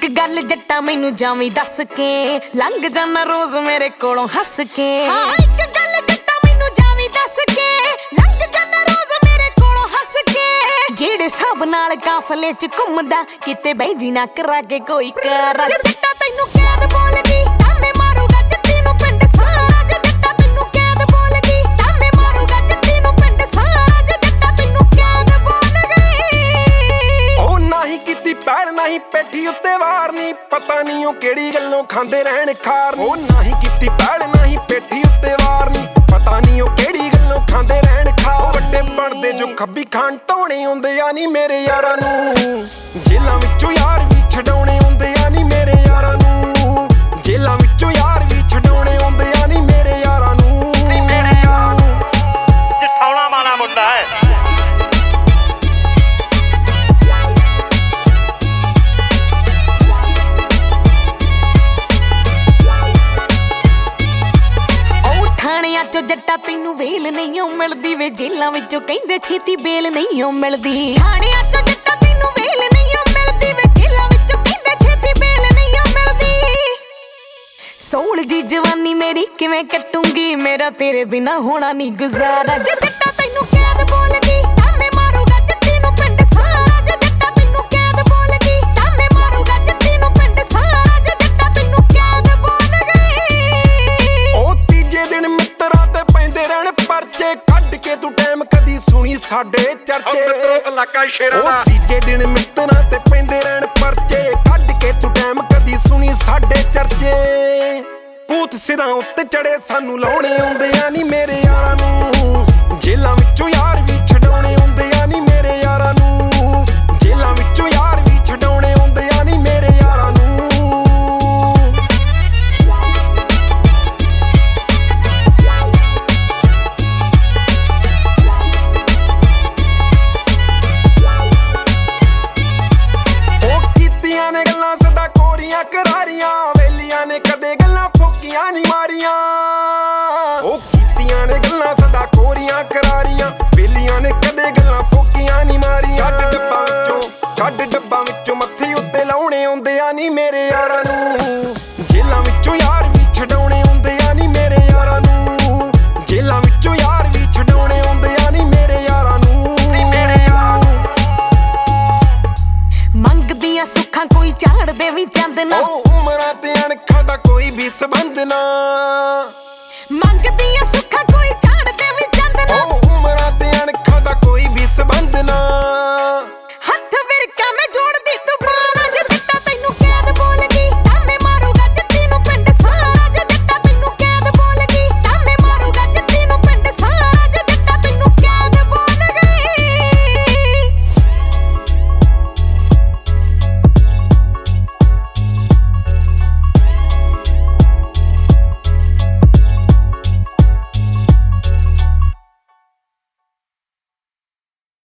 गल जट्टा मैनू जावी दस के लंघ जाना रोज मेरे कोलों हस के। हाँ एक गल जट्टा मैनू जावी दस के लंघ जाना रोज मेरे कोलों हस के। जेड़े सब नाल काफले च घुमदा किते बैजी ना करा के कोई कर। जट्टा तैनू कैद बोलदी ताने मारूगा जट्टी नू पिंड सारा। जट्टा तैनू कैद बोलदी ताने मारूगा जट्टी नू पिंड सारा। जट्टा तैनू कैद बोल गई ओ नाही कीती पैल नाही पेठी उत्ते वार नी पता नहीं ओ केड़ी गल्लों खांदे रहण खार। ओ नाही कीती पैल नाही पेठी उत्ते वार नी पता नहीं ओ केड़ी गल्लों खांदे रहण खार। वड्डे बनदे जो खब्बी खान टोणे आउंदे आ नी मेरे यारां नूं जेलां विचों यार भी छडाउणे आउंदे आ नी मेरे यारां नूं। जेलां विचों यार भी छडाउणे आउंदे आ नी मेरे यारां नूं मेरे यारां नूं। जठौला वाला मुंडा है। चो जट्टा तैनू वेल नहीं मिलदी वे जेलां विचों कहंदे छेती बेल नहीं मिलदी। थाणियां चो जट्टा तैनू वेल नहीं मिलदी वे जेलां विचों कहंदे छेती बेल नहीं मिलदी। सोल जी जवानी मेरी किवें कटूंगी मेरा तेरे बिना होना नहीं गुजारा। जट्टा तैनू कैद बोलदी ताने मारूगा जट्टी नू पिंड सारा। जट्टा तैनू कैद बोलदी ताने मारूगा जट्टी नू पिंड सारा। जट्टा तैनू कैद बोल गई ओ तीजे दिन परचे कढ के तू टाइम कदी सुनी साडे चर्चे। इलाका शेरां दा तीजे दिन मित्तरां ते पैंदे रहण परचे कढ के तू टाइम कदी सुनी साडे चर्चे। भूत सिरां उत्ते चढ़े सानू लाउणे आउंदे आ नी मेरे यारां नूं जेलां विचों यार भी छडाउणे आउंदे आ नी मेरे यारां नूं। जेलां विचों यार भी छडाउणे आउंदे आ नी मेरे यारां नूं। ने गल्लां सदा कोरियां करारियां वेलियां ने कदे गल्लां फोकियां नी मारियां। ओ कीतियां ने गल्लां सदा कोरियां करारियां वेलियां ने कदे गल्लां फोकियां नी मारियां। छड्ड डब्बा विचों मत्थे उत्ते लाउणे आउंदे आ नी मेरे यारां नूं। जेलां विचों यार भी छडाउणे आउंदे आ नी मेरे यारां नूं। जेलां विचों यार भी छडाउणे आउंदे आ नी मेरे यारां नूं मेरे यारां नूं। मंगदियां सुखां कोई झाड़ दे भी चंद ना। ओ उमरां ते अणखां दा कोई भी संबंध ना। मंगदियां सुखां